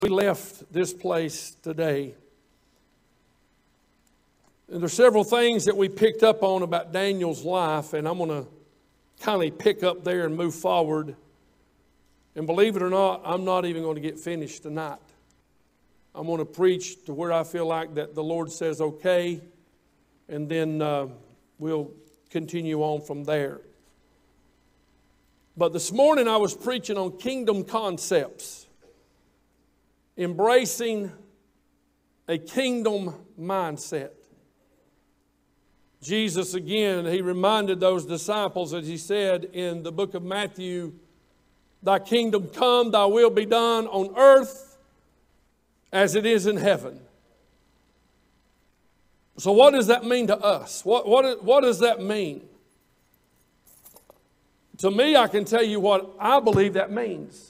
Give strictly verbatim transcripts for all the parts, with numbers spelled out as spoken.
We left this place today. And there's several things that we picked up on about Daniel's life, and I'm going to kind of pick up there and move forward. And believe it or not, I'm not even going to get finished tonight. I'm going to preach to where I feel like that the Lord says okay, and then uh, we'll continue on from there. But this morning I was preaching on kingdom concepts. Embracing a kingdom mindset. Jesus, again, he reminded those disciples, as he said in the book of Matthew, "Thy kingdom come, thy will be done on earth as it is in heaven." So what does that mean to us? What, what, what does that mean? To me, I can tell you what I believe that means.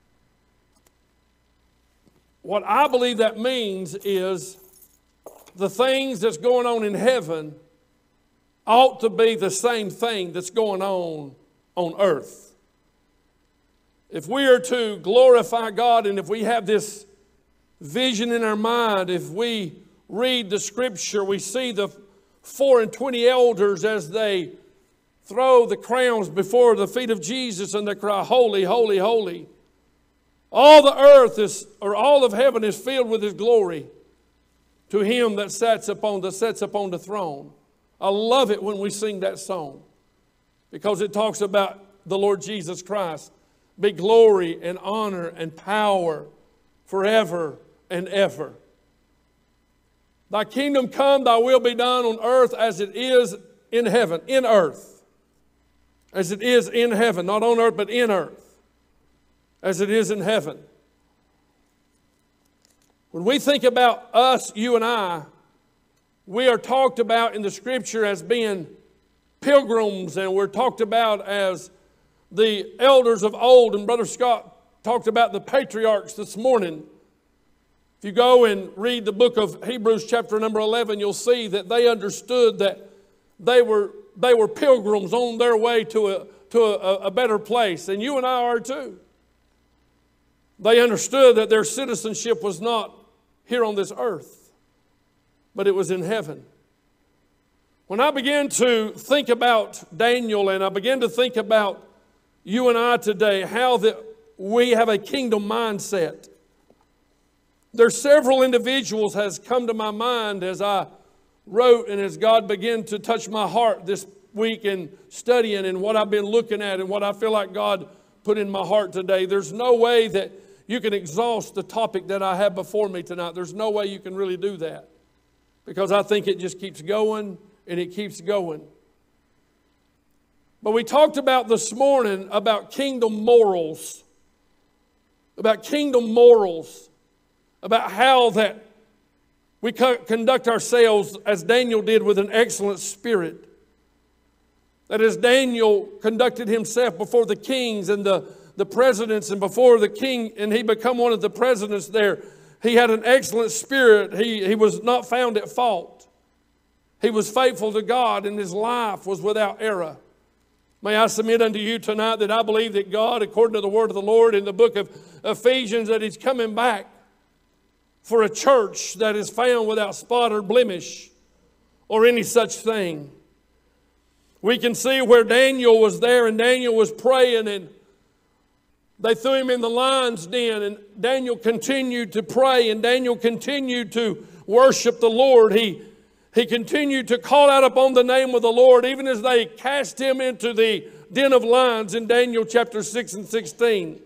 What I believe that means is the things that's going on in heaven ought to be the same thing that's going on on earth. If we are to glorify God, and if we have this vision in our mind, if we read the scripture, we see the four and twenty elders as they throw the crowns before the feet of Jesus and they cry, "Holy, holy, holy." All the earth is, or all of heaven is filled with His glory to Him that sits upon the, sits upon the throne. I love it when we sing that song because it talks about the Lord Jesus Christ. Be glory and honor and power forever and ever. Thy kingdom come, thy will be done on earth as it is in heaven. In earth. As it is in heaven. Not on earth, but in earth. As it is in heaven. When we think about us, you and I, we are talked about in the scripture as being pilgrims, and we're talked about as the elders of old. And Brother Scott talked about the patriarchs this morning. If you go and read the book of Hebrews chapter number eleven, you'll see that they understood that they were, they were pilgrims on their way to a, to a, a better place. And you and I are too. They understood that their citizenship was not here on this earth, but it was in heaven. When I began to think about Daniel, and I began to think about you and I today, how that we have a kingdom mindset. There's several individuals has come to my mind as I wrote and as God began to touch my heart this week in studying and what I've been looking at and what I feel like God put in my heart today. There's no way that you can exhaust the topic that I have before me tonight. There's no way you can really do that because I think it just keeps going and it keeps going. But we talked about this morning about kingdom morals, about kingdom morals, about how that we conduct ourselves as Daniel did with an excellent spirit. That as Daniel conducted himself before the kings and the the presidents and before the king, and he become one of the presidents there, he had an excellent spirit. He, he was not found at fault. He was faithful to God, and his life was without error. May I submit unto you tonight that I believe that God, according to the word of the Lord in the book of Ephesians, that He's coming back for a church that is found without spot or blemish or any such thing. We can see where Daniel was there, and Daniel was praying, and they threw him in the lion's den, and Daniel continued to pray, and Daniel continued to worship the Lord. He, he continued to call out upon the name of the Lord, even as they cast him into the den of lions in Daniel chapter six and sixteen.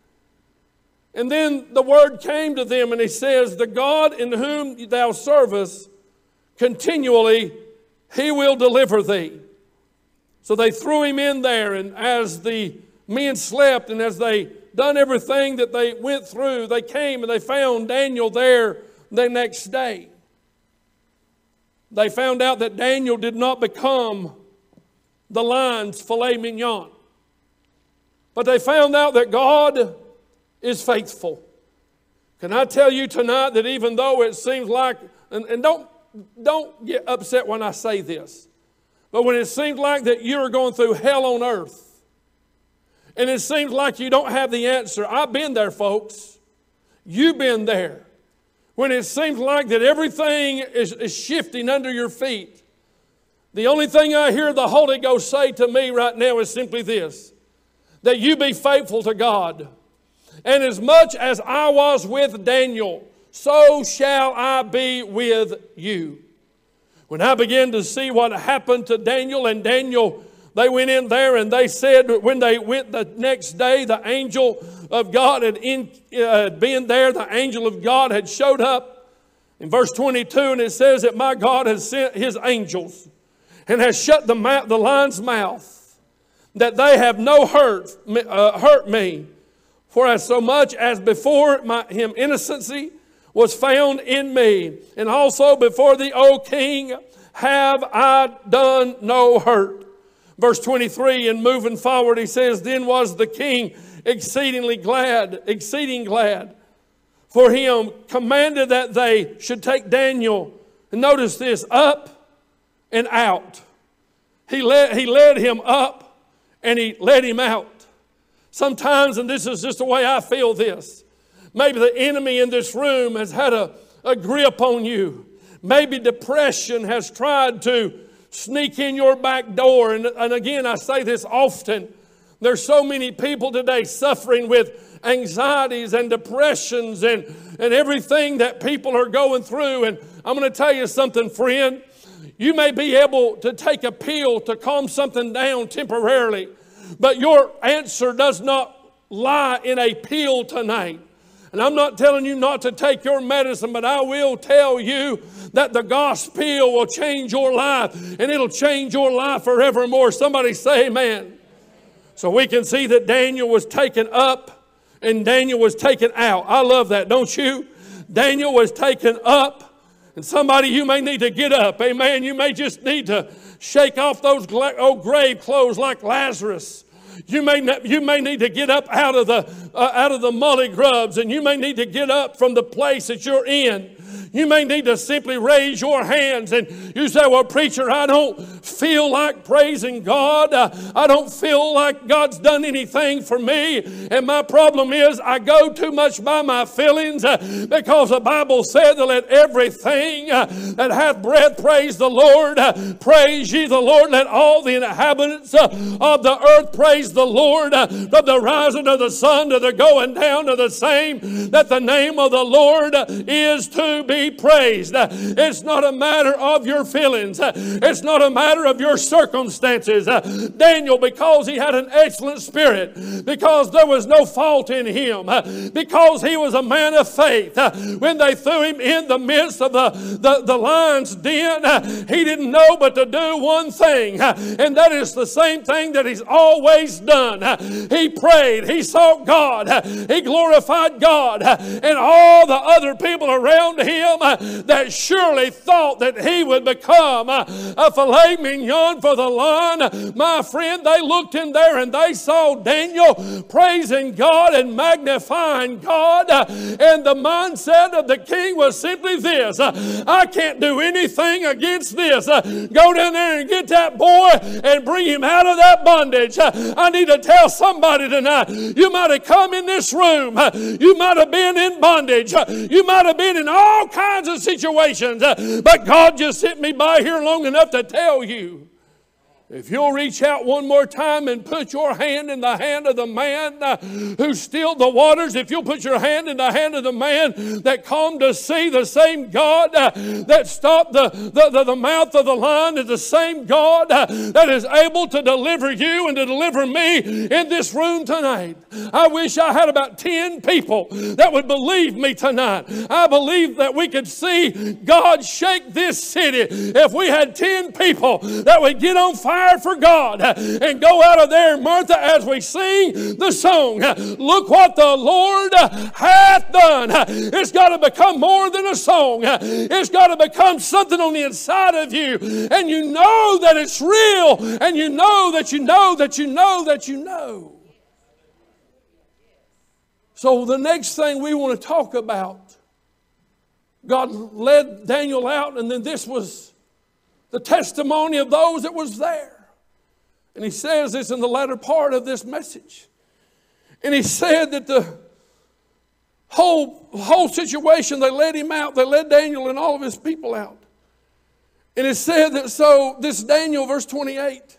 And then the word came to them, and he says, "The God in whom thou servest continually, He will deliver thee." So they threw him in there, and as the men slept, and as they done everything that they went through, they came and they found Daniel there the next day. They found out that Daniel did not become the lion's filet mignon. But they found out that God is faithful. Can I tell you tonight that even though it seems like, and, and don't, don't get upset when I say this, but when it seems like that you're going through hell on earth, and it seems like you don't have the answer. I've been there, folks. You've been there. When it seems like that everything is, is shifting under your feet. The only thing I hear the Holy Ghost say to me right now is simply this. That you be faithful to God. And as much as I was with Daniel, so shall I be with you. When I began to see what happened to Daniel, and Daniel, they went in there and they said when they went the next day, the angel of God had in, uh, been there. The angel of God had showed up in verse twenty-two, and it says that my God has sent his angels and has shut the, mouth, the lion's mouth, that they have no hurt, uh, hurt me. For as so much as before my, him innocency was found in me, and also before thee, O king, have I done no hurt. Verse twenty-three, and moving forward, he says, then was the king exceedingly glad, exceeding glad, for him commanded that they should take Daniel, and notice this, up and out. He led, he led him up and he led him out. Sometimes, and this is just the way I feel this, maybe the enemy in this room has had a, a grip on you. Maybe depression has tried to sneak in your back door. And, and again, I say this often. There's so many people today suffering with anxieties and depressions and, and everything that people are going through. And I'm going to tell you something, friend. You may be able to take a pill to calm something down temporarily, but your answer does not lie in a pill tonight. And I'm not telling you not to take your medicine, but I will tell you that the gospel will change your life, and it'll change your life forevermore. Somebody say amen. So we can see that Daniel was taken up and Daniel was taken out. I love that, don't you? Daniel was taken up. And somebody, you may need to get up. Amen. You may just need to shake off those old grave clothes like Lazarus. You may, you may need to get up out of the uh, out of the mully grubs, and you may need to get up from the place that you're in. You may need to simply raise your hands and you say, well, preacher, I don't feel like praising God. Uh, I don't feel like God's done anything for me. And my problem is I go too much by my feelings uh, because the Bible said to let everything uh, that hath breath praise the Lord. Uh, praise ye the Lord. Let all the inhabitants uh, of the earth praise the Lord. Uh, from the rising of the sun to the going down of the same, that the name of the Lord uh, is to be praised. It's not a matter of your feelings. It's not a matter of your circumstances. Daniel, because he had an excellent spirit, because there was no fault in him, because he was a man of faith, when they threw him in the midst of the, the, the lion's den, he didn't know but to do one thing, and that is the same thing that he's always done. He prayed, he sought God, he glorified God, and all the other people around him that surely thought that he would become a filet mignon for the lion. My friend, they looked in there and they saw Daniel praising God and magnifying God. And the mindset of the king was simply this: I can't do anything against this. Go down there and get that boy and bring him out of that bondage. I need to tell somebody tonight, you might have come in this room, you might have been in bondage, you might have been in all kinds of situations, uh, but God just sent me by here long enough to tell you, if you'll reach out one more time and put your hand in the hand of the man uh, who stilled the waters, if you'll put your hand in the hand of the man that calmed the sea, the same God uh, that stopped the, the, the, the mouth of the lion is the same God uh, that is able to deliver you and to deliver me in this room tonight. I wish I had about ten people that would believe me tonight. I believe that we could see God shake this city if we had ten people that would get on fire for God and go out of there, Martha, as we sing the song, look what the Lord hath done. It's got to become more than a song. It's got to become something on the inside of you, and you know that it's real, and you know that you know that you know that you know. So the next thing we want to talk about, God led Daniel out, and then this was the testimony of those that was there. And he says this in the latter part of this message. And he said that the whole, whole situation, they led him out. They led Daniel and all of his people out. And it said that so this Daniel, verse twenty-eight,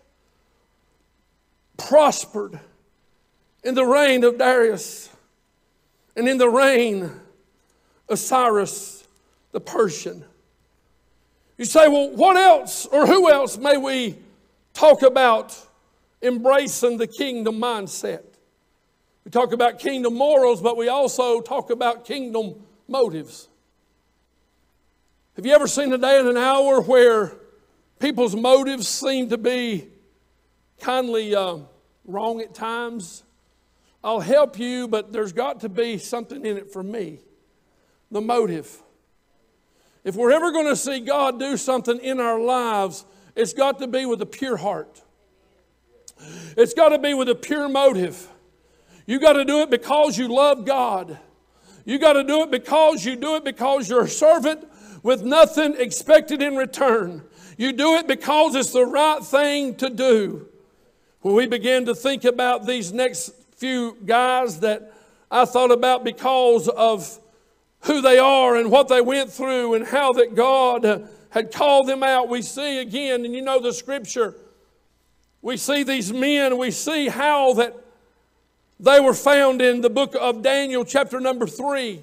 prospered in the reign of Darius and in the reign of Cyrus the Persian. You say, well, what else or who else may we talk about embracing the kingdom mindset? We talk about kingdom morals, but we also talk about kingdom motives. Have you ever seen a day and an hour where people's motives seem to be kindly uh, wrong at times? I'll help you, but there's got to be something in it for me. The motive. If we're ever going to see God do something in our lives, it's got to be with a pure heart. It's got to be with a pure motive. You got to do it because you love God. You got to do it because you do it because you're a servant with nothing expected in return. You do it because it's the right thing to do. When we begin to think about these next few guys that I thought about because of who they are and what they went through and how that God had called them out, we see again, and you know the scripture, we see these men, we see how that they were found in the book of Daniel, chapter number three.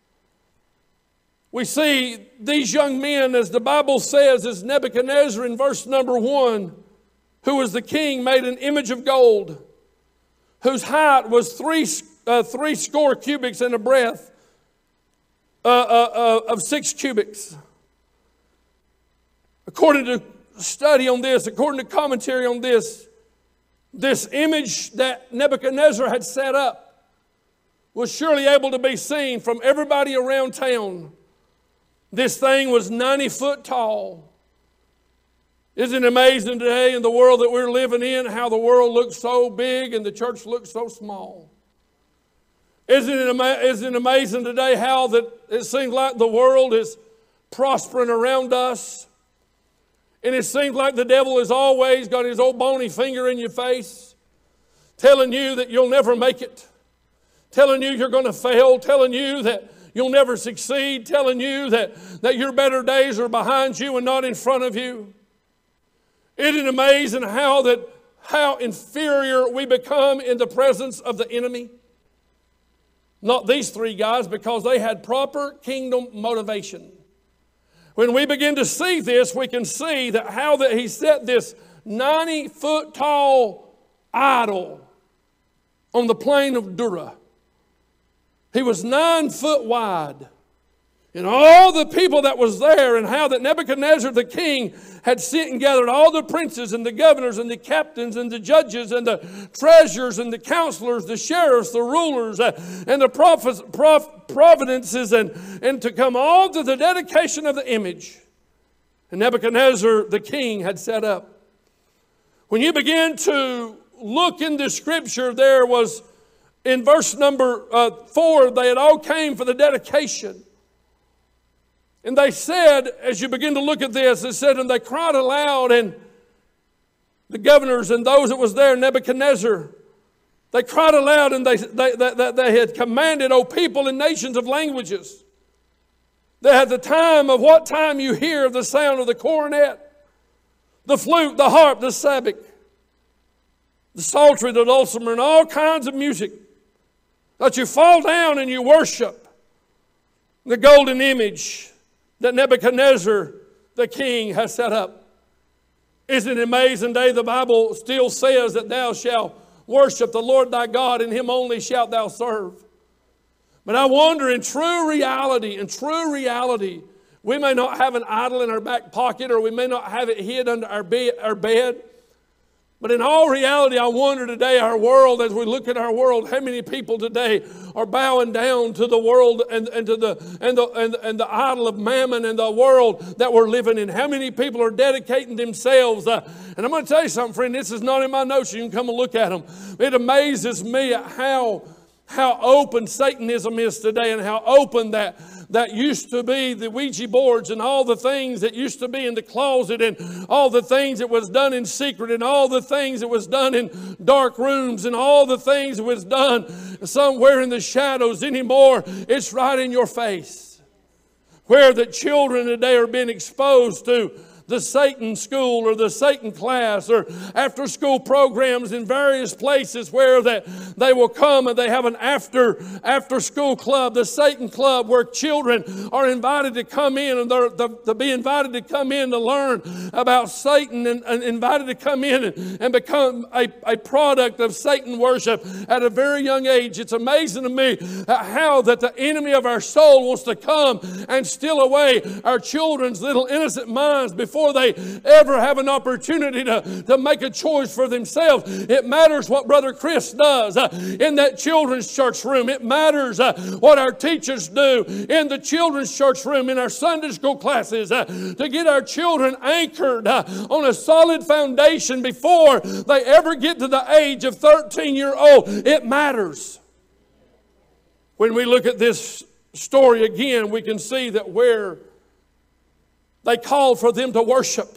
We see these young men, as the Bible says, as Nebuchadnezzar in verse number one, who was the king, made an image of gold, whose height was three, uh, three score cubits and a breadth uh, uh, uh, of six cubits. According to study on this, according to commentary on this, this image that Nebuchadnezzar had set up was surely able to be seen from everybody around town. This thing was ninety foot tall. Isn't it amazing today in the world that we're living in how the world looks so big and the church looks so small? Isn't it, ama- isn't it amazing today how that it seems like the world is prospering around us? And it seems like the devil has always got his old bony finger in your face, telling you that you'll never make it, telling you you're going to fail, telling you that you'll never succeed, telling you that, that your better days are behind you and not in front of you. Isn't it amazing how that how inferior we become in the presence of the enemy? Not these three guys, because they had proper kingdom motivation. When we begin to see this, we can see that how that he set this ninety foot tall idol on the plain of Dura. He was nine foot wide. And all the people that was there, and how that Nebuchadnezzar the king had sent and gathered all the princes and the governors and the captains and the judges and the treasurers and the counselors, the sheriffs, the rulers, uh, and the prophets, prof, providences, and, and to come all to the dedication of the image. And Nebuchadnezzar the king had set up. When you begin to look in the scripture, there was in verse number uh, four, they had all came for the dedication. And they said, as you begin to look at this, it said, and they cried aloud, and the governors and those that was there, Nebuchadnezzar, they cried aloud, and they, they, they, they had commanded, O people and nations of languages, that at the time of what time you hear the sound of the cornet, the flute, the harp, the sabbek, the psaltery, the dulcimer, and all kinds of music, that you fall down and you worship the golden image that Nebuchadnezzar the king has set up. Isn't it amazing day? The Bible still says that thou shalt worship the Lord thy God, and him only shalt thou serve. But I wonder, in true reality, in true reality, we may not have an idol in our back pocket, or we may not have it hid under our bed, our bed. But in all reality, I wonder today, our world, as we look at our world, how many people today are bowing down to the world and, and to the and the and, and the idol of mammon and the world that we're living in? How many people are dedicating themselves? Uh, and I'm going to tell you something, friend. This is not in my notes. You can come and look at them. It amazes me at how how open Satanism is today, and how open that that used to be the Ouija boards and all the things that used to be in the closet and all the things that was done in secret and all the things that was done in dark rooms and all the things that was done somewhere in the shadows anymore. It's right in your face. Where the children today are being exposed to the Satan school or the Satan class or after school programs in various places where that they will come and they have an after after school club, the Satan club, where children are invited to come in and they're to be invited to come in to learn about Satan and, and invited to come in and, and become a, a product of Satan worship at a very young age. It's amazing to me how that the enemy of our soul wants to come and steal away our children's little innocent minds before they ever have an opportunity to, to make a choice for themselves. It matters what Brother Chris does uh, in that children's church room. It matters uh, what our teachers do in the children's church room, in our Sunday school classes, uh, to get our children anchored uh, on a solid foundation before they ever get to the age of thirteen year old. It matters. When we look at this story again, we can see that where they called for them to worship.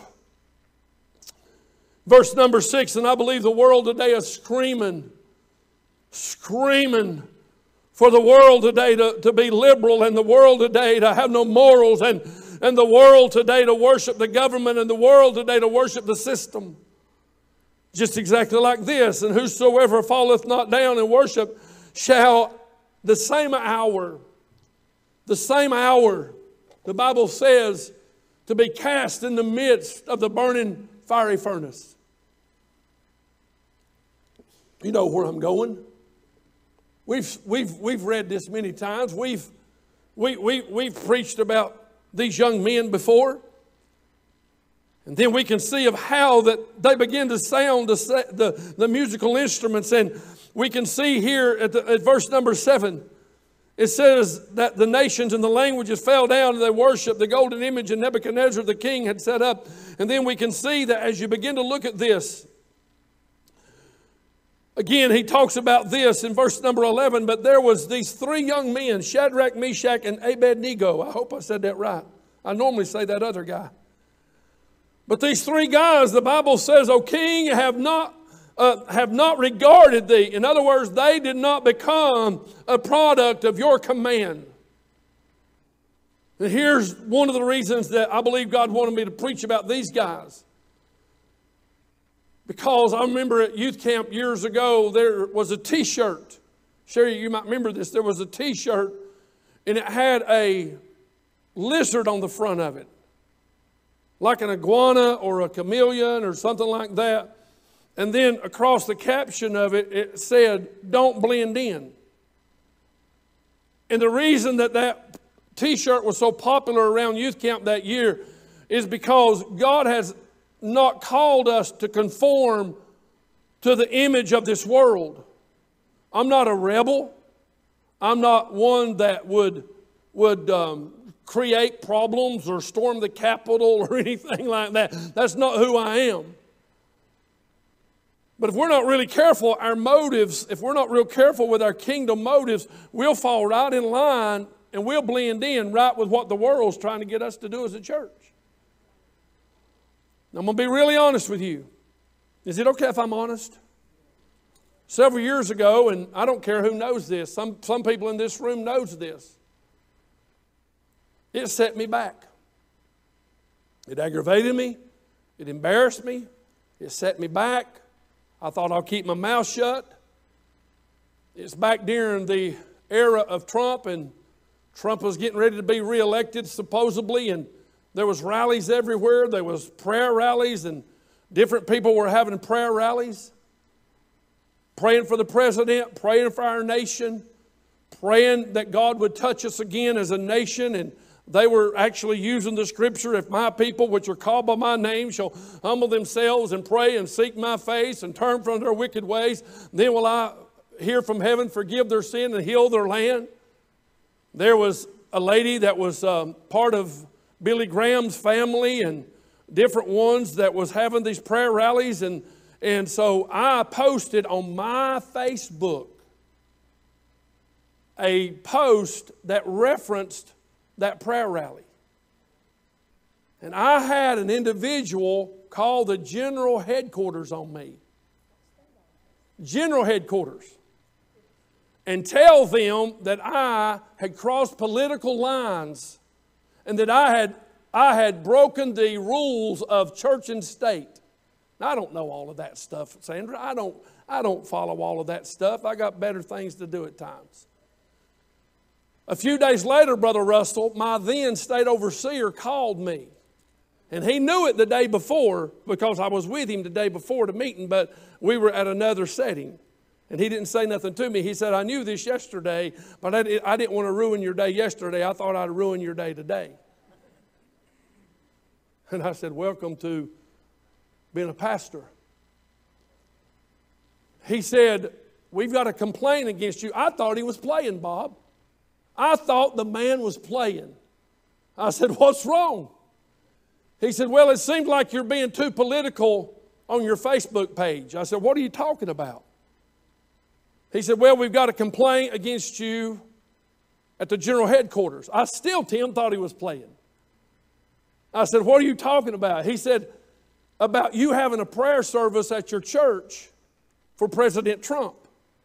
Verse number six, and I believe the world today is screaming, screaming for the world today to, to be liberal, and the world today to have no morals, and, and the world today to worship the government, and the world today to worship the system. Just exactly like this, and whosoever falleth not down and worship shall the same hour, the same hour, the Bible says, to be cast in the midst of the burning fiery furnace. You know where I'm going. We've, we've, we've read this many times. We've, we, we, we've preached about these young men before. And then we can see of how that they begin to sound the, the, the musical instruments. And we can see here at, the, at verse number seven, it says that the nations and the languages fell down and they worshiped the golden image that Nebuchadnezzar the king had set up. And then we can see that as you begin to look at this, again, he talks about this in verse number eleven. But there was these three young men, Shadrach, Meshach, and Abednego. I hope I said that right. I normally say that other guy. But these three guys, the Bible says, O king, have not Uh, have not regarded thee. In other words, they did not become a product of your command. And here's one of the reasons that I believe God wanted me to preach about these guys. Because I remember at youth camp years ago, there was a t-shirt. Sherry, you might remember this. There was a t-shirt and it had a lizard on the front of it. Like an iguana or a chameleon or something like that. And then across the caption of it, it said, don't blend in. And the reason that that t-shirt was so popular around youth camp that year is because God has not called us to conform to the image of this world. I'm not a rebel. I'm not one that would, would um, create problems or storm the Capitol or anything like that. That's not who I am. But if we're not really careful, our motives, if we're not real careful with our kingdom motives, we'll fall right in line and we'll blend in right with what the world's trying to get us to do as a church. Now, I'm going to be really honest with you. Is it okay if I'm honest? Several years ago, and I don't care who knows this, some, some people in this room knows this. It set me back. It aggravated me. It embarrassed me. It set me back. I thought I'll keep my mouth shut. It's back during the era of Trump, and Trump was getting ready to be reelected supposedly, and there was rallies everywhere. There was prayer rallies, and different people were having prayer rallies, praying for the president, praying for our nation, praying that God would touch us again as a nation. And they were actually using the scripture, if my people which are called by my name shall humble themselves and pray and seek my face and turn from their wicked ways, then will I hear from heaven, forgive their sin and heal their land. There was a lady that was um, part of Billy Graham's family and different ones that was having these prayer rallies. And, and so I posted on my Facebook a post that referenced that prayer rally. And I had an individual call the general headquarters on me. General headquarters. And tell them that I had crossed political lines and that I had, I had broken the rules of church and state. Now, I don't know all of that stuff, Sandra. I don't, I don't follow all of that stuff. I got better things to do at times. A few days later, Brother Russell, my then state overseer, called me. And he knew it the day before because I was with him the day before the meeting, but we were at another setting. And he didn't say nothing to me. He said, I knew this yesterday, but I, I didn't want to ruin your day yesterday. I thought I'd ruin your day today. And I said, welcome to being a pastor. He said, we've got a complaint against you. I thought he was playing, Bob. I thought the man was playing. I said, what's wrong? He said, well, it seems like you're being too political on your Facebook page. I said, what are you talking about? He said, well, we've got a complaint against you at the general headquarters. I still, Tim, thought he was playing. I said, what are you talking about? He said, about you having a prayer service at your church for President Trump.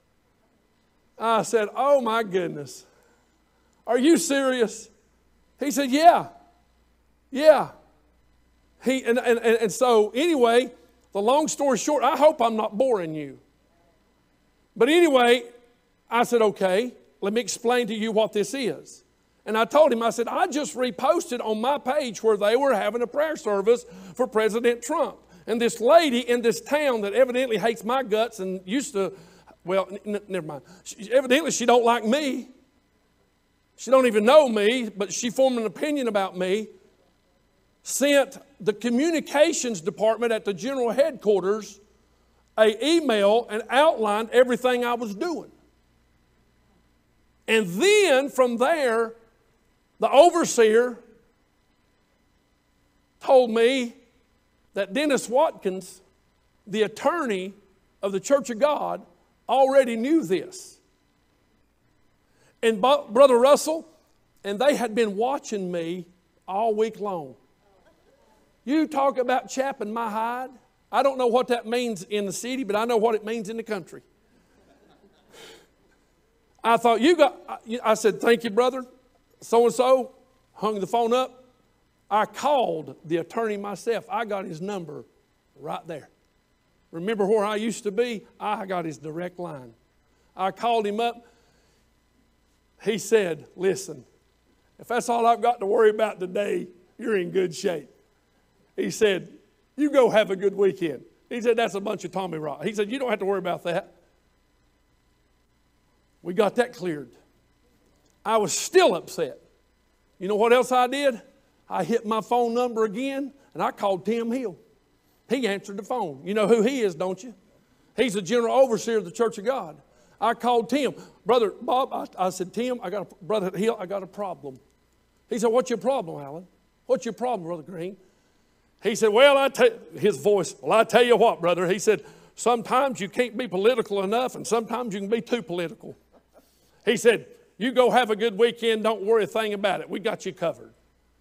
I said, oh my goodness. Are you serious? He said, yeah. Yeah. He, and, and, and so anyway, the long story short, I hope I'm not boring you. But anyway, I said, okay, let me explain to you what this is. And I told him, I said, I just reposted on my page where they were having a prayer service for President Trump. And this lady in this town that evidently hates my guts and used to, well, n- never mind. She, evidently she don't like me. She don't even know me, but she formed an opinion about me. Sent the communications department at the general headquarters an email and outlined everything I was doing. And then from there, the overseer told me that Dennis Watkins, the attorney of the Church of God, already knew this. And Brother Russell, and they had been watching me all week long. You talk about chapping my hide. I don't know what that means in the city, but I know what it means in the country. I thought, you got, I said, thank you, brother. So-and-so, hung the phone up. I called the attorney myself. I got his number right there. Remember where I used to be? I got his direct line. I called him up. He said, listen, if that's all I've got to worry about today, you're in good shape. He said, you go have a good weekend. He said, that's a bunch of Tommy Rot. He said, you don't have to worry about that. We got that cleared. I was still upset. You know what else I did? I hit my phone number again, and I called Tim Hill. He answered the phone. You know who he is, don't you? He's the general overseer of the Church of God. I called Tim. Brother Bob, I, I said, Tim, I got a, Brother Hill, I got a problem. He said, what's your problem, Alan? What's your problem, Brother Green? He said, well, I tell his voice, well, I tell you what, brother. He said, sometimes you can't be political enough, and sometimes you can be too political. He said, you go have a good weekend. Don't worry a thing about it. We got you covered.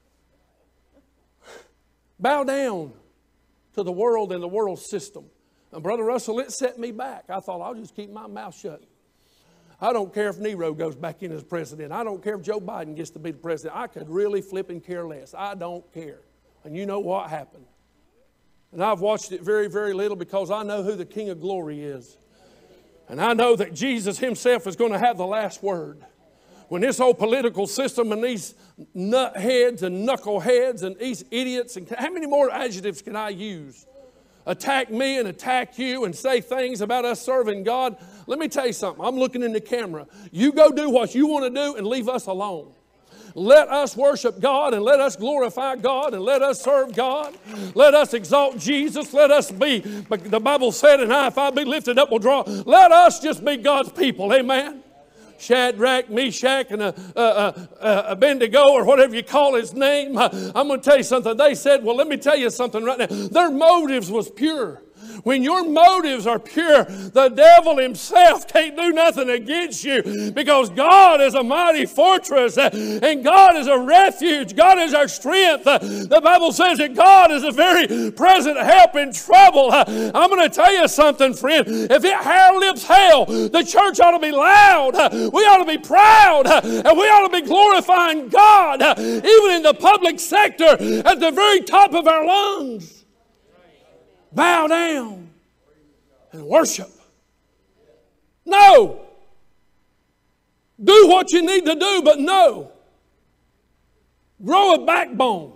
Bow down to the world and the world system. And Brother Russell, it set me back. I thought, I'll just keep my mouth shut. I don't care if Nero goes back in as president. I don't care if Joe Biden gets to be the president. I could really flip and care less. I don't care. And you know what happened. And I've watched it very, very little because I know who the King of Glory is. And I know that Jesus himself is going to have the last word. When this whole political system and these nut heads and knuckleheads and these idiots, and how many more adjectives can I use? Attack me and attack you and say things about us serving God. Let me tell you something. I'm looking in the camera. You go do what you want to do and leave us alone. Let us worship God and let us glorify God and let us serve God. Let us exalt Jesus. Let us be, the Bible said, and I, if I be lifted up, will draw. Let us just be God's people. Amen. Shadrach, Meshach, and uh, uh, uh, Abednego, or whatever you call his name. I'm going to tell you something. They said, well, let me tell you something right now. Their motives was pure. When your motives are pure, the devil himself can't do nothing against you, because God is a mighty fortress and God is a refuge. God is our strength. The Bible says that God is a very present help in trouble. I'm going to tell you something, friend. If it outlives hell, the church ought to be loud. We ought to be proud. And we ought to be glorifying God, even in the public sector, at the very top of our lungs. Bow down and worship. No. Do what you need to do, but no. Grow a backbone.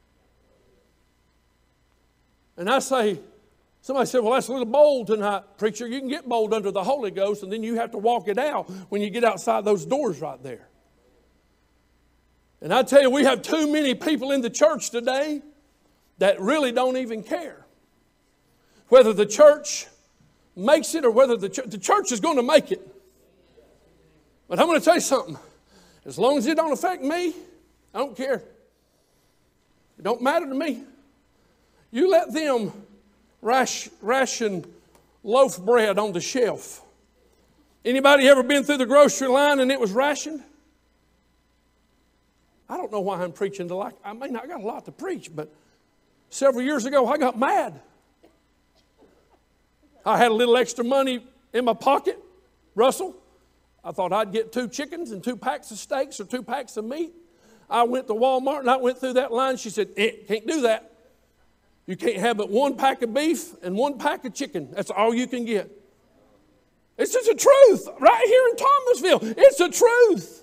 And I say, somebody said, well, that's a little bold tonight, preacher. You can get bold under the Holy Ghost, and then you have to walk it out when you get outside those doors right there. And I tell you, we have too many people in the church today that really don't even care whether the church makes it or whether the church, the church is going to make it. But I'm going to tell you something. As long as it don't affect me, I don't care. It don't matter to me. You let them rash, ration loaf bread on the shelf. Anybody ever been through the grocery line and it was rationed? I don't know why I'm preaching to like, I mean, I got a lot to preach, but several years ago I got mad. I had a little extra money in my pocket, Russell. I thought I'd get two chickens and two packs of steaks or two packs of meat. I went to Walmart and I went through that line. She said, eh, can't do that. You can't have but one pack of beef and one pack of chicken. That's all you can get. It's just the truth. Right here in Thomasville. It's the truth.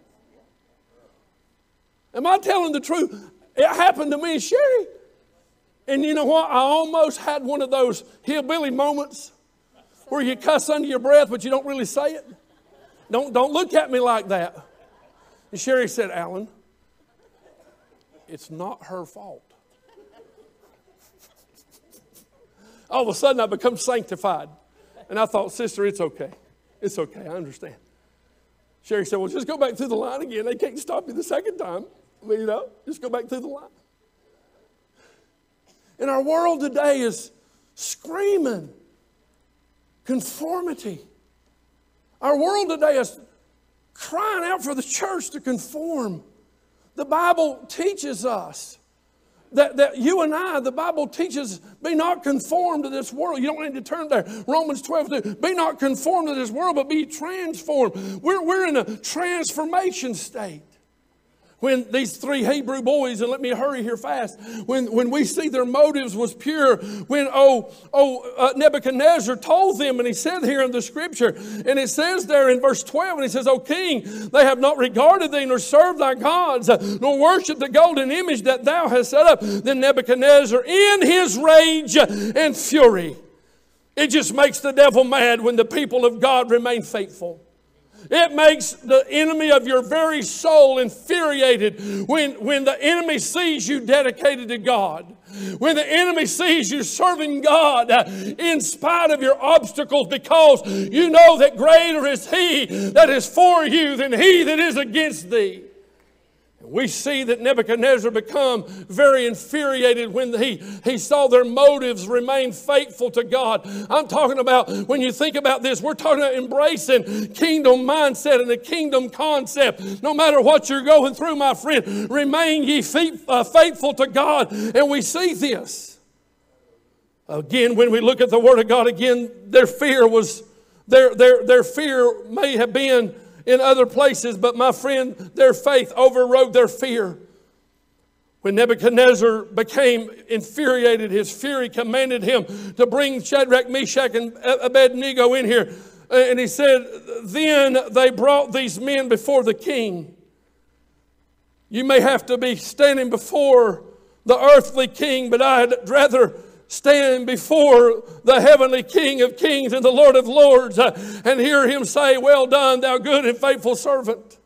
Am I telling the truth? It happened to me and Sherry. And you know what? I almost had one of those hillbilly moments where you cuss under your breath, but you don't really say it. Don't, don't look at me like that. And Sherry said, Alan, it's not her fault. All of a sudden, I become sanctified. And I thought, sister, it's okay. It's okay. I understand. Sherry said, well, just go back through the line again. They can't stop you the second time. I mean, you know, just go back through the line. And our world today is screaming conformity. Our world today is crying out for the church to conform. The Bible teaches us that, that you and I, the Bible teaches, be not conformed to this world. You don't need to turn there. Romans twelve two. Be not conformed to this world, but be transformed. We're, we're in a transformation state. When these three Hebrew boys, and let me hurry here fast, when, when we see their motives was pure, when oh, oh uh, Nebuchadnezzar told them, and he said here in the scripture, and it says there in verse twelve, and he says, O king, they have not regarded thee, nor served thy gods, nor worshipped the golden image that thou hast set up. Then Nebuchadnezzar, in his rage and fury, it just makes the devil mad when the people of God remain faithful. It makes the enemy of your very soul infuriated when, when the enemy sees you dedicated to God. When the enemy sees you serving God uh, in spite of your obstacles, because you know that greater is He that is for you than he that is against thee. We see that Nebuchadnezzar become very infuriated when he, he saw their motives remain faithful to God. I'm talking about, when you think about this, we're talking about embracing kingdom mindset and the kingdom concept. No matter what you're going through, my friend, remain ye faithful to God. And we see this. Again, when we look at the Word of God, again, their fear was, their, their, their fear may have been in other places, but my friend, their faith overrode their fear. When Nebuchadnezzar became infuriated, his fury commanded him to bring Shadrach, Meshach, and Abednego in here. And he said, then they brought these men before the king. You may have to be standing before the earthly king, but I'd rather stand before the heavenly King of kings and the Lord of lords uh, and hear him say, well done, thou good and faithful servant.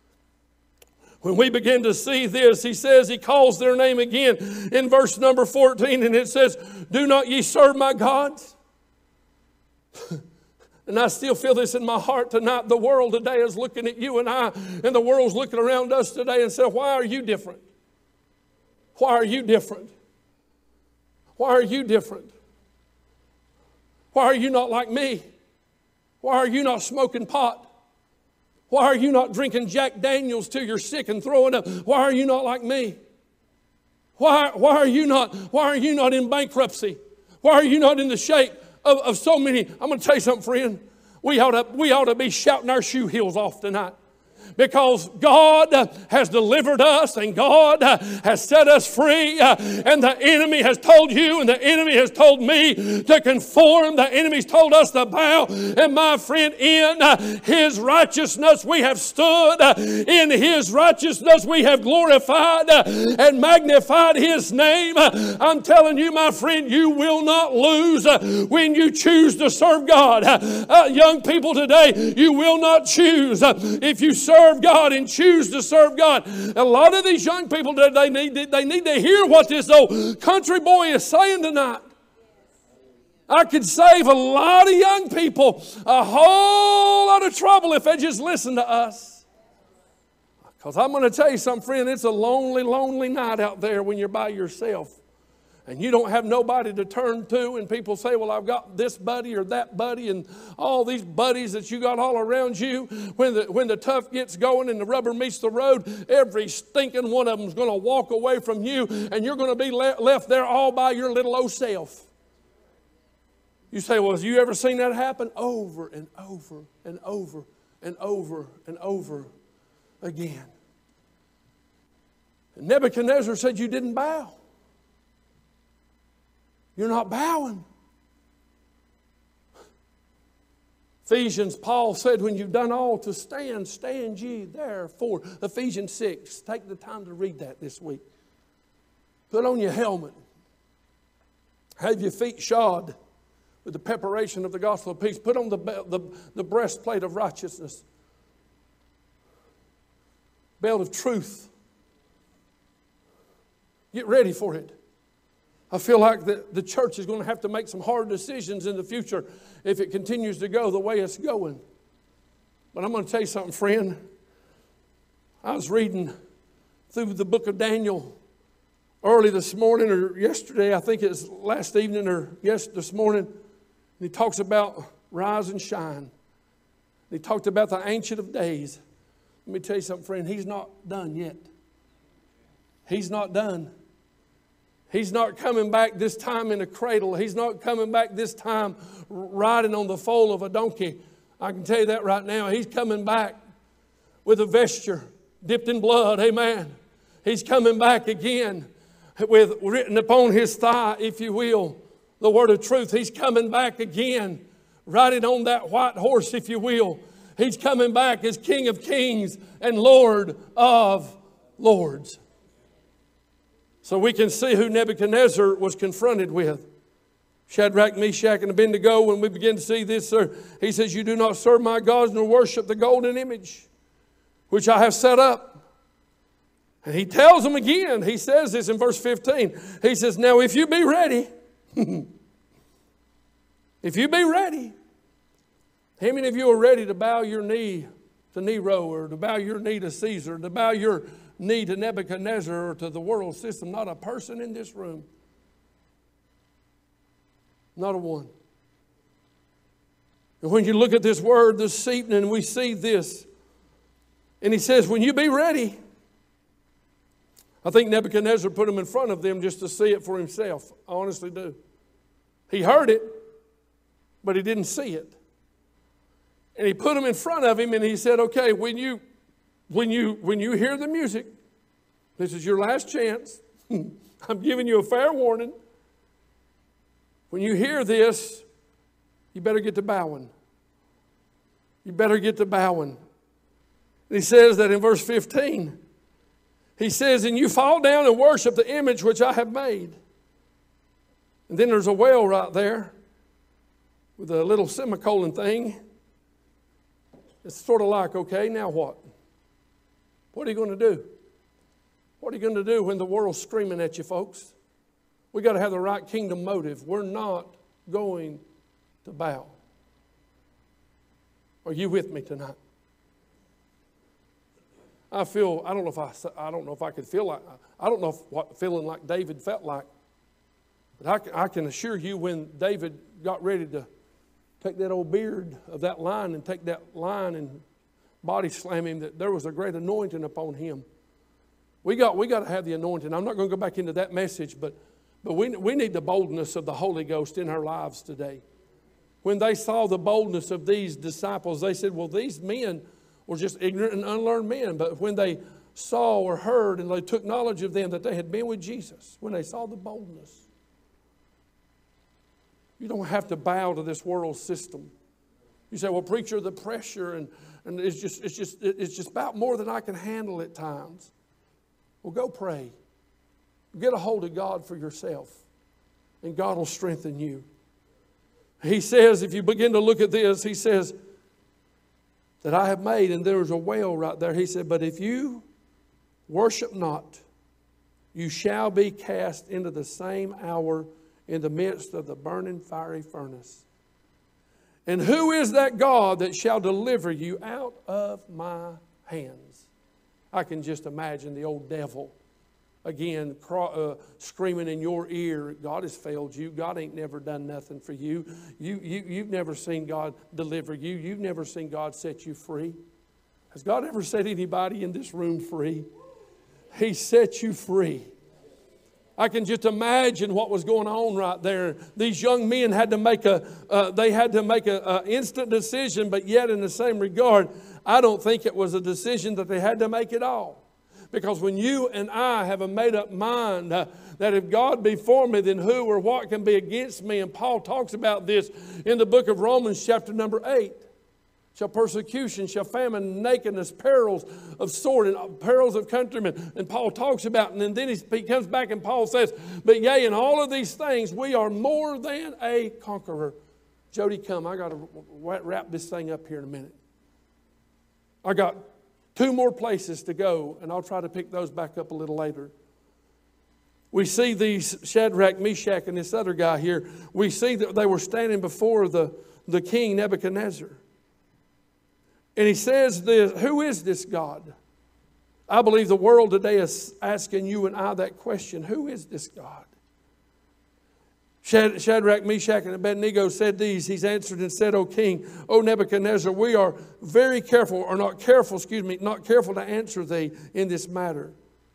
When we begin to see this, he says, he calls their name again in verse number fourteen, and it says, do not ye serve my gods? And I still feel this in my heart tonight. The world today is looking at you and I, and the world's looking around us today and saying, why are you different? Why are you different? Why are you different? Why are you not like me? Why are you not smoking pot? Why are you not drinking Jack Daniels till you're sick and throwing up? Why are you not like me? Why, why, are you not, why are you not in bankruptcy? Why are you not in the shape of, of so many? I'm going to tell you something, friend. We ought to, we ought to be shouting our shoe heels off tonight. Because God has delivered us and God has set us free, and the enemy has told you and the enemy has told me to conform. The enemy's told us to bow. And my friend, in His righteousness we have stood. In His righteousness we have glorified and magnified His name. I'm telling you, my friend, you will not lose when you choose to serve God. Uh, young people today, you will not choose if you serve God and choose to serve God. A lot of these young people, they need, they need to hear what this old country boy is saying tonight. I could save a lot of young people a whole lot of trouble if they just listen to us. Because I'm going to tell you something, friend, it's a lonely, lonely night out there when you're by yourself. And you don't have nobody to turn to, and people say, well, I've got this buddy or that buddy and all these buddies that you got all around you. When the, when the tough gets going and the rubber meets the road, every stinking one of them is going to walk away from you, and you're going to be le- left there all by your little old self. You say, well, have you ever seen that happen? Over and over and over and over and over again. And Nebuchadnezzar said, you didn't bow. You're not bowing. Ephesians, Paul said, when you've done all to stand, stand ye therefore. Ephesians six. Take the time to read that this week. Put on your helmet. Have your feet shod with the preparation of the gospel of peace. Put on the, the, the breastplate of righteousness. Belt of truth. Get ready for it. I feel like the, the church is going to have to make some hard decisions in the future if it continues to go the way it's going. But I'm going to tell you something, friend. I was reading through the book of Daniel early this morning, or yesterday, I think it's last evening or yes, this morning. And he talks about rise and shine. And he talked about the Ancient of Days. Let me tell you something, friend. He's not done yet. He's not done. He's not coming back this time in a cradle. He's not coming back this time riding on the foal of a donkey. I can tell you that right now. He's coming back with a vesture dipped in blood. Amen. He's coming back again with written upon His thigh, if you will, the word of truth. He's coming back again riding on that white horse, if you will. He's coming back as King of Kings and Lord of Lords. So we can see who Nebuchadnezzar was confronted with. Shadrach, Meshach, and Abednego, when we begin to see this, sir, he says, you do not serve my gods nor worship the golden image which I have set up. And he tells them again, he says this in verse fifteen. He says, now if you be ready, if you be ready, how many of you are ready to bow your knee to Nero, or to bow your knee to Caesar, to bow your knee to Nebuchadnezzar or to the world system? Not a person in this room. Not a one. And when you look at this word this evening, we see this. And he says, when you be ready. I think Nebuchadnezzar put him in front of them just to see it for himself. I honestly do. He heard it, but he didn't see it. And he put him in front of him and he said, okay, when you When you, when you hear the music, this is your last chance. I'm giving you a fair warning. When you hear this, you better get to bowing. You better get to bowing. And he says that in verse fifteen. He says, and you fall down and worship the image which I have made. And then there's a well right there with a little semicolon thing. It's sort of like, okay, now what? What are you going to do? What are you going to do when the world's screaming at you, folks? We've got to have the right kingdom motive. We're not going to bow. Are you with me tonight? I feel, I don't know if I, I don't know if I could feel like, I don't know if what feeling like David felt like. But I, I can assure you when David got ready to take that old beard of that lion and take that lion and body slam him, that there was a great anointing upon him. We got, we got to have the anointing. I'm not going to go back into that message, but, but we, we need the boldness of the Holy Ghost in our lives today. When they saw the boldness of these disciples, they said, well, these men were just ignorant and unlearned men. But when they saw or heard and they took knowledge of them that they had been with Jesus, when they saw the boldness, you don't have to bow to this world system. You say, well, preacher, the pressure, and, and it's just it's just it's just about more than I can handle at times. Well, go pray. Get a hold of God for yourself, and God will strengthen you. He says, if you begin to look at this, he says, that I have made, and there was a whale right there. He said, but if you worship not, you shall be cast into the same hour in the midst of the burning fiery furnace. And who is that God that shall deliver you out of my hands? I can just imagine the old devil again uh, screaming in your ear, God has failed you. God ain't never done nothing for you. You, you. You've never seen God deliver you. You've never seen God set you free. Has God ever set anybody in this room free? He set you free. I can just imagine what was going on right there. These young men had to make a, uh, they had to make an instant decision, but yet in the same regard, I don't think it was a decision that they had to make at all. Because when you and I have a made up mind uh, that if God be for me, then who or what can be against me? And Paul talks about this in the book of Romans chapter number eight. Shall persecution, shall famine, nakedness, perils of sword, and perils of countrymen. And Paul talks about it, and then he comes back and Paul says, but yea, in all of these things, we are more than a conqueror. Jody, come. I got to wrap this thing up here in a minute. I got two more places to go, and I'll try to pick those back up a little later. We see these Shadrach, Meshach, and this other guy here. We see that they were standing before the, the king Nebuchadnezzar. And he says this, who is this God? I believe the world today is asking you and I that question. Who is this God? Shadrach, Meshach, and Abednego said these. He's answered and said, O king, O Nebuchadnezzar, we are very careful, or not careful, excuse me, not careful to answer thee in this matter.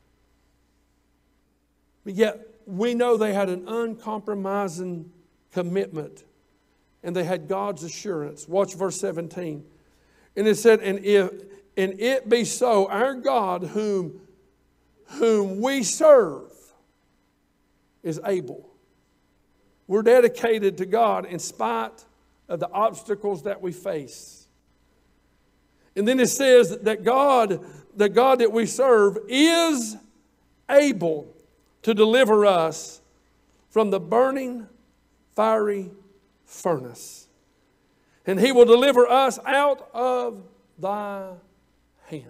But yet, we know they had an uncompromising commitment. And they had God's assurance. Watch verse seventeen. And it said, and if and it be so, our God whom, whom we serve is able. We're dedicated to God in spite of the obstacles that we face. And then it says that God, the God that we serve, is able to deliver us from the burning, fiery furnace. And He will deliver us out of thy hand.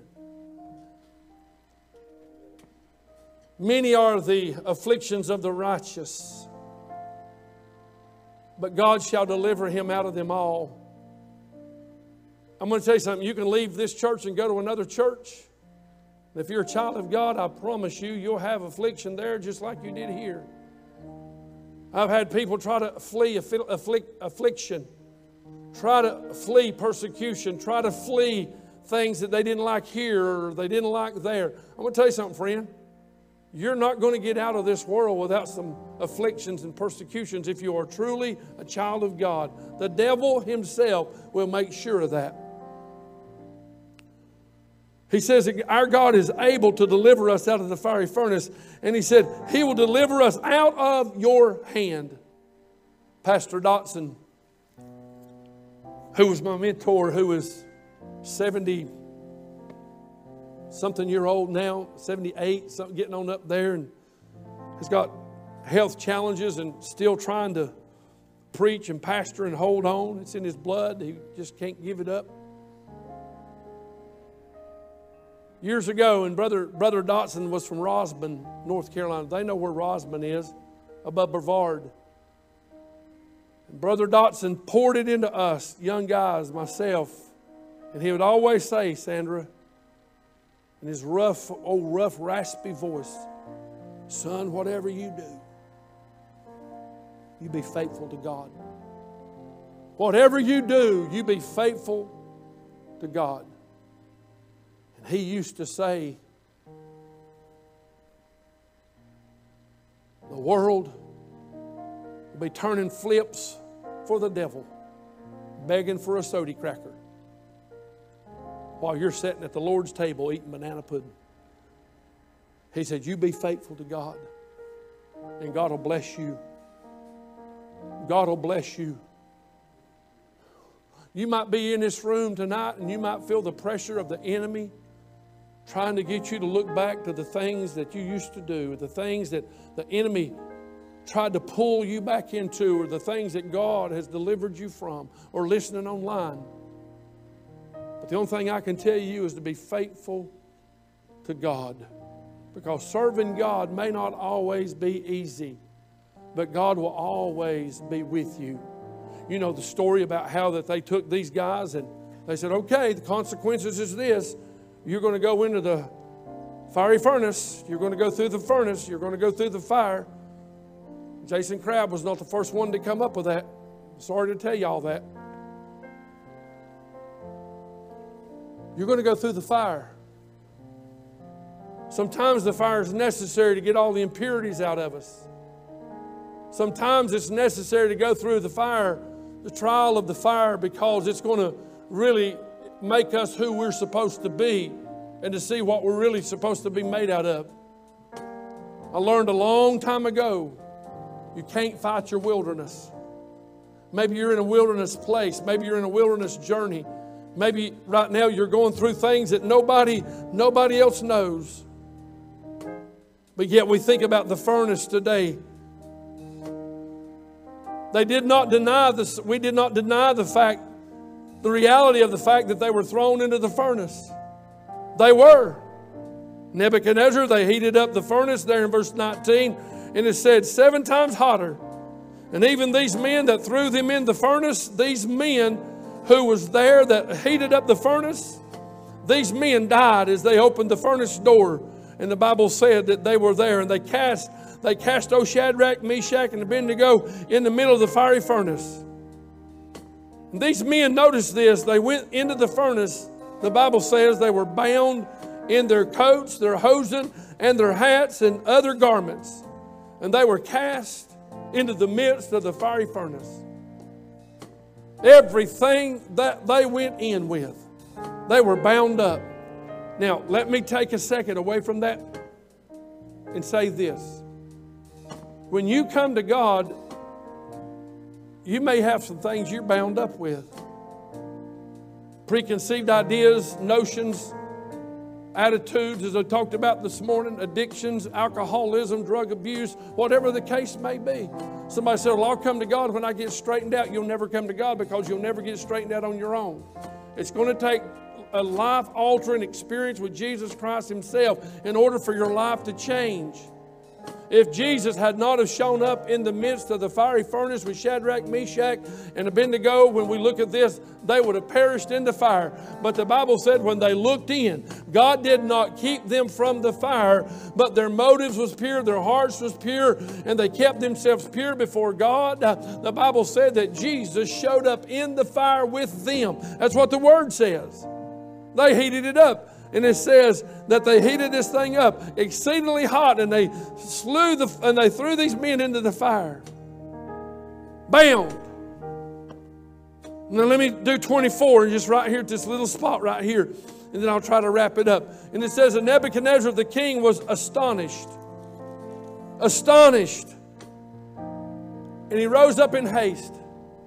Many are the afflictions of the righteous, but God shall deliver him out of them all. I'm going to tell you something. You can leave this church and go to another church. If you're a child of God, I promise you, you'll have affliction there just like you did here. I've had people try to flee afflic- affliction, try to flee persecution, try to flee things that they didn't like here or they didn't like there. I'm going to tell you something, friend. You're not going to get out of this world without some afflictions and persecutions if you are truly a child of God. The devil himself will make sure of that. He says our God is able to deliver us out of the fiery furnace. And he said He will deliver us out of your hand. Pastor Dotson, who was my mentor, who was seventy something year old now, seventy-eight, something getting on up there, and has got health challenges and still trying to preach and pastor and hold on. It's in his blood. He just can't give it up. Years ago, and Brother, Brother Dotson was from Rosman, North Carolina. They know where Rosman is, above Brevard. And Brother Dotson poured it into us, young guys, myself. And he would always say, Sandra, in his rough, old rough, raspy voice, son, whatever you do, you be faithful to God. Whatever you do, you be faithful to God. And he used to say, the world will be turning flips for the devil, begging for a soda cracker, while you're sitting at the Lord's table eating banana pudding. He said, you be faithful to God, and God will bless you. God will bless you. You might be in this room tonight and you might feel the pressure of the enemy trying to get you to look back to the things that you used to do, the things that the enemy tried to pull you back into, or the things that God has delivered you from, or listening online. But the only thing I can tell you is to be faithful to God, because serving God may not always be easy, but God will always be with you. You know the story about how that they took these guys and they said, okay, the consequences is this. You're going to go into the fiery furnace. You're going to go through the furnace. You're going to go through the fire. Jason Crabb was not the first one to come up with that. Sorry to tell you all that. You're going to go through the fire. Sometimes the fire is necessary to get all the impurities out of us. Sometimes it's necessary to go through the fire, the trial of the fire, because it's going to really make us who we're supposed to be and to see what we're really supposed to be made out of. I learned a long time ago, you can't fight your wilderness. Maybe you're in a wilderness place. Maybe you're in a wilderness journey. Maybe right now you're going through things that nobody, nobody else knows. But yet we think about the furnace today. They did not deny this. We did not deny the fact, the reality of the fact that they were thrown into the furnace. They were. Nebuchadnezzar, they heated up the furnace there in verse nineteen, and it said seven times hotter. And even these men that threw them in the furnace, these men who was there that heated up the furnace, these men died as they opened the furnace door. And the Bible said that they were there, and they cast they cast O Shadrach, Meshach, and Abednego in the middle of the fiery furnace. And these men noticed this. They went into the furnace. The Bible says they were bound in their coats, their hosen, and their hats and other garments. And they were cast into the midst of the fiery furnace. Everything that they went in with, they were bound up. Now, let me take a second away from that and say this. When you come to God, you may have some things you're bound up with. Preconceived ideas, notions, attitudes, as I talked about this morning, addictions, alcoholism, drug abuse, whatever the case may be. Somebody said, well, I'll come to God when I get straightened out. You'll never come to God because you'll never get straightened out on your own. It's going to take a life-altering experience with Jesus Christ himself in order for your life to change. If Jesus had not have shown up in the midst of the fiery furnace with Shadrach, Meshach, and Abednego, when we look at this, they would have perished in the fire. But the Bible said when they looked in, God did not keep them from the fire, but their motives was pure, their hearts was pure, and they kept themselves pure before God. The Bible said that Jesus showed up in the fire with them. That's what the Word says. They heated it up. And it says that they heated this thing up exceedingly hot, and they slew the and they threw these men into the fire. Bound. Now let me do twenty-four, and just right here at this little spot right here, and then I'll try to wrap it up. And it says that Nebuchadnezzar the king was astonished. Astonished. And he rose up in haste.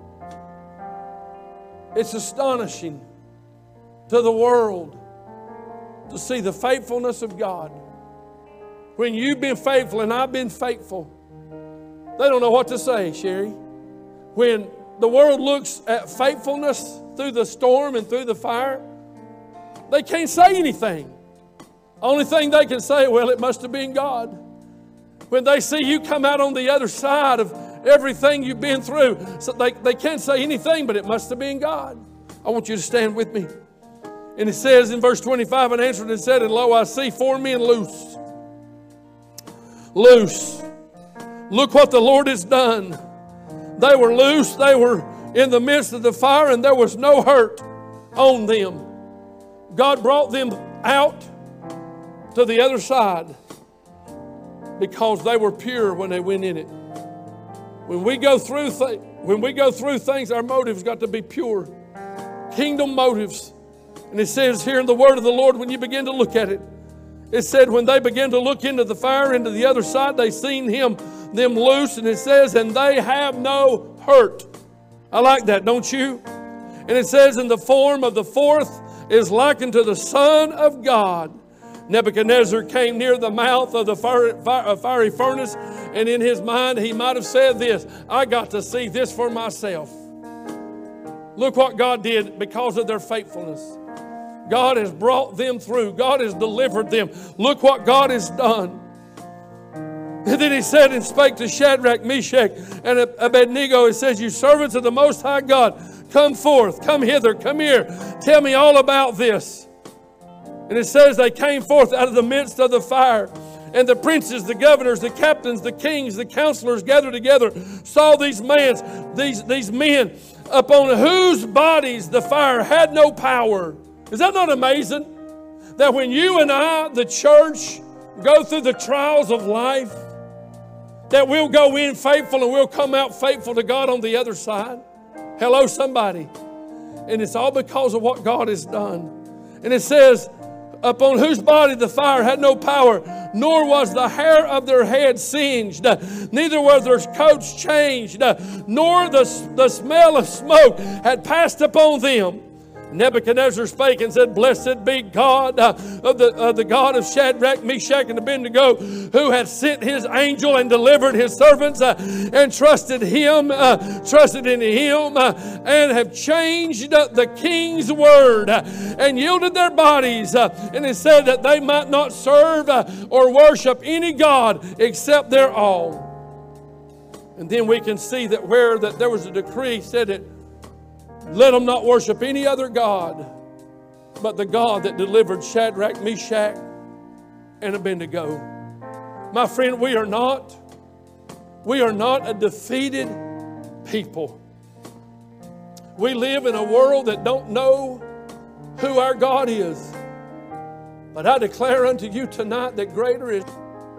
It's astonishing to the world to see the faithfulness of God. When you've been faithful and I've been faithful, they don't know what to say, Sherry. When the world looks at faithfulness through the storm and through the fire, they can't say anything. Only thing they can say, well, it must have been God. When they see you come out on the other side of everything you've been through, so they, they can't say anything, but it must have been God. I want you to stand with me. And it says in verse twenty-five, and answered and said, and lo, I see four men loose. Loose. Look what the Lord has done. They were loose. They were in the midst of the fire, and there was no hurt on them. God brought them out to the other side because they were pure when they went in it. When we go through th- when we go through things, our motives got to be pure. Kingdom motives. And it says here in the word of the Lord, when you begin to look at it, it said when they began to look into the fire, into the other side, they seen him, them loose. And it says, and they have no hurt. I like that, don't you? And it says, in the form of the fourth is likened to the Son of God. Nebuchadnezzar came near the mouth of the fiery, fiery furnace, and in his mind he might have said this, I got to see this for myself. Look what God did because of their faithfulness. God has brought them through. God has delivered them. Look what God has done. And then he said and spake to Shadrach, Meshach, and Abednego. It says, you servants of the Most High God, come forth, come hither, come here. Tell me all about this. And it says they came forth out of the midst of the fire. And the princes, the governors, the captains, the kings, the counselors gathered together, saw these men, these, these men upon whose bodies the fire had no power. Is that not amazing? That when you and I, the church, go through the trials of life, that we'll go in faithful and we'll come out faithful to God on the other side. Hello, somebody. And it's all because of what God has done. And it says, upon whose body the fire had no power, nor was the hair of their head singed, neither were their coats changed, nor the, the smell of smoke had passed upon them. Nebuchadnezzar spake and said, blessed be God uh, of the, uh, the God of Shadrach, Meshach, and Abednego, who had sent his angel and delivered his servants uh, and trusted him, uh, trusted in him, uh, and have changed uh, the king's word uh, and yielded their bodies. Uh, and it said that they might not serve uh, or worship any God except their own. And then we can see that where that there was a decree said it, let them not worship any other God but the God that delivered Shadrach, Meshach, and Abednego. My friend, we are not, we are not a defeated people. We live in a world that don't know who our God is. But I declare unto you tonight that greater is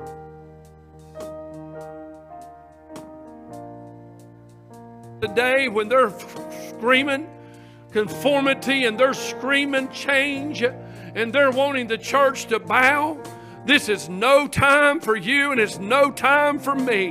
the day when they're screaming conformity and they're screaming change and they're wanting the church to bow. This is no time for you and it's no time for me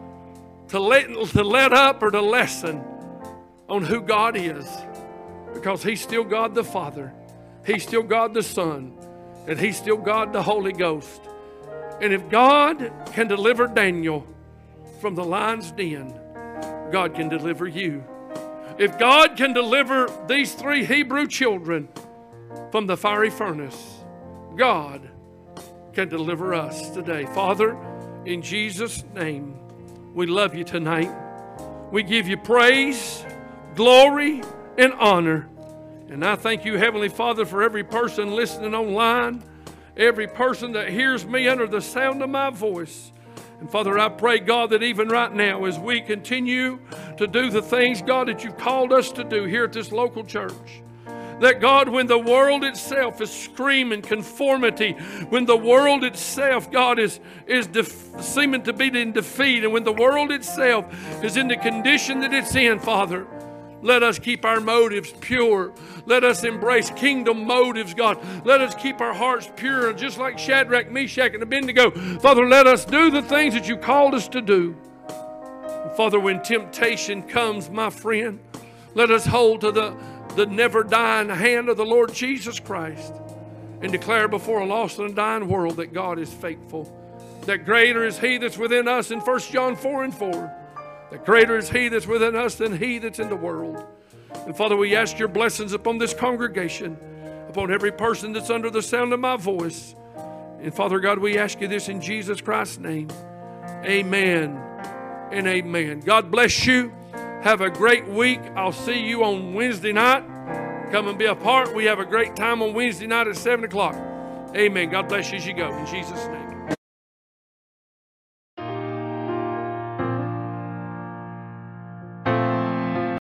to let, to let up or to lessen on who God is, because He's still God the Father, He's still God the Son, and He's still God the Holy Ghost. And if God can deliver Daniel from the lion's den, God can deliver you. If God can deliver these three Hebrew children from the fiery furnace, God can deliver us today. Father, in Jesus' name, we love you tonight. We give you praise, glory, and honor. And I thank you, Heavenly Father, for every person listening online, every person that hears me under the sound of my voice. And Father, I pray, God, that even right now, as we continue to do the things, God, that you've called us to do here at this local church, that God, when the world itself is screaming conformity, when the world itself, God, is, is def- seeming to be in defeat, and when the world itself is in the condition that it's in, Father, let us keep our motives pure. Let us embrace kingdom motives, God. Let us keep our hearts pure, just like Shadrach, Meshach, and Abednego. Father, let us do the things that you called us to do. And Father, when temptation comes, my friend, let us hold to the, the never-dying hand of the Lord Jesus Christ and declare before a lost and a dying world that God is faithful. That greater is He that's within us in First John four and four. That greater is He that's within us than he that's in the world. And Father, we ask your blessings upon this congregation, upon every person that's under the sound of my voice. And Father God, we ask you this in Jesus Christ's name. Amen and amen. God bless you. Have a great week. I'll see you on Wednesday night. Come and be a part. We have a great time on Wednesday night at seven o'clock. Amen. God bless you as you go. In Jesus' name.